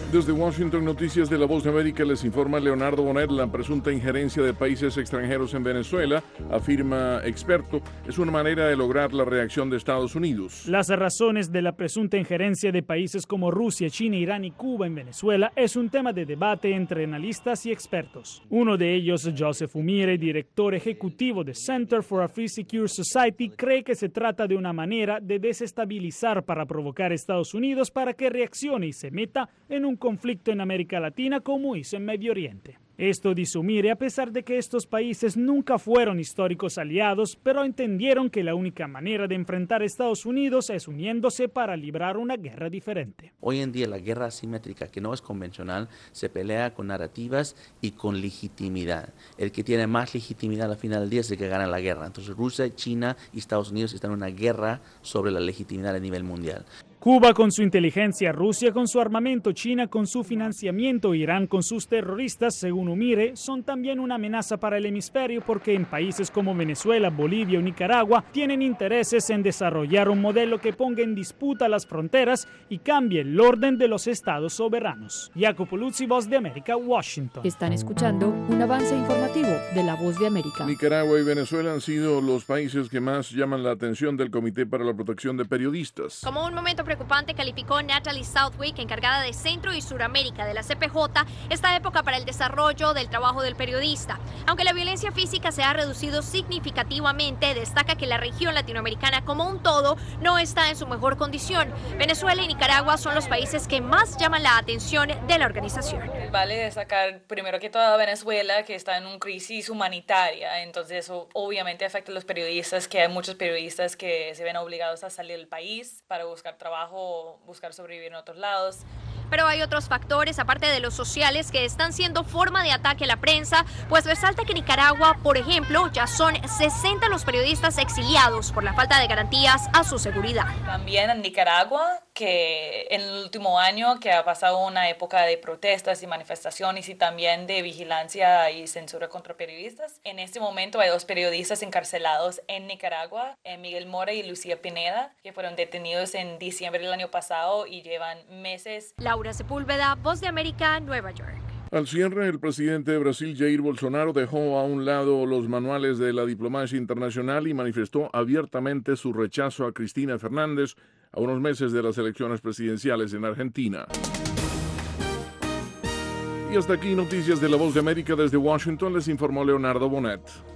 Desde Washington, Noticias de La Voz de América, les informa Leonardo Bonet. La presunta injerencia de países extranjeros en Venezuela, afirma experto, es una manera de lograr la reacción de Estados Unidos. Las razones de la presunta injerencia de países como Rusia, China, Irán y Cuba en Venezuela es un tema de debate entre analistas y expertos. Uno de ellos, Joseph Umire, director ejecutivo de Center for a Free Secure Society, cree que se trata de una manera de desestabilizar para provocar a Estados Unidos para que reaccione y se meta en un conflicto en América Latina como hizo en Medio Oriente. Esto dice Umire a pesar de que estos países nunca fueron históricos aliados, pero entendieron que la única manera de enfrentar a Estados Unidos es uniéndose para librar una guerra diferente. Hoy en día la guerra asimétrica, que no es convencional, se pelea con narrativas y con legitimidad. El que tiene más legitimidad al final del día es el que gana la guerra. Entonces Rusia, China y Estados Unidos están en una guerra sobre la legitimidad a nivel mundial. Cuba con su inteligencia, Rusia con su armamento, China con su financiamiento, Irán con sus terroristas, según Umire, son también una amenaza para el hemisferio porque en países como Venezuela, Bolivia o Nicaragua tienen intereses en desarrollar un modelo que ponga en disputa las fronteras y cambie el orden de los estados soberanos. Jacopo Luzzi, Voz de América, Washington. Están escuchando un avance informativo de La Voz de América. Nicaragua y Venezuela han sido los países que más llaman la atención del Comité para la Protección de Periodistas. Como un momento preocupante calificó Natalie Southwick, encargada de Centro y Suramérica de la CPJ, esta época para el desarrollo del trabajo del periodista. Aunque la violencia física se ha reducido significativamente, destaca que la región latinoamericana como un todo no está en su mejor condición. Venezuela y Nicaragua son los países que más llaman la atención de la organización. Vale destacar primero que todo a Venezuela, que está en una crisis humanitaria, entonces eso obviamente afecta a los periodistas, que hay muchos periodistas que se ven obligados a salir del país para buscar trabajo o buscar sobrevivir en otros lados. Pero hay otros factores, aparte de los sociales, que están siendo forma de ataque a la prensa, pues resalta que en Nicaragua, por ejemplo, ya son 60 los periodistas exiliados por la falta de garantías a su seguridad. También en Nicaragua, que en el último año que ha pasado una época de protestas y manifestaciones y también de vigilancia y censura contra periodistas. En este momento hay 2 periodistas encarcelados en Nicaragua, Miguel Mora y Lucía Pineda, que fueron detenidos en diciembre del año pasado y llevan meses. Laura Sepúlveda, Voz de América, Nueva York. Al cierre, el presidente de Brasil, Jair Bolsonaro, dejó a un lado los manuales de la diplomacia internacional y manifestó abiertamente su rechazo a Cristina Fernández a unos meses de las elecciones presidenciales en Argentina. Y hasta aquí Noticias de La Voz de América. Desde Washington les informó Leonardo Bonet.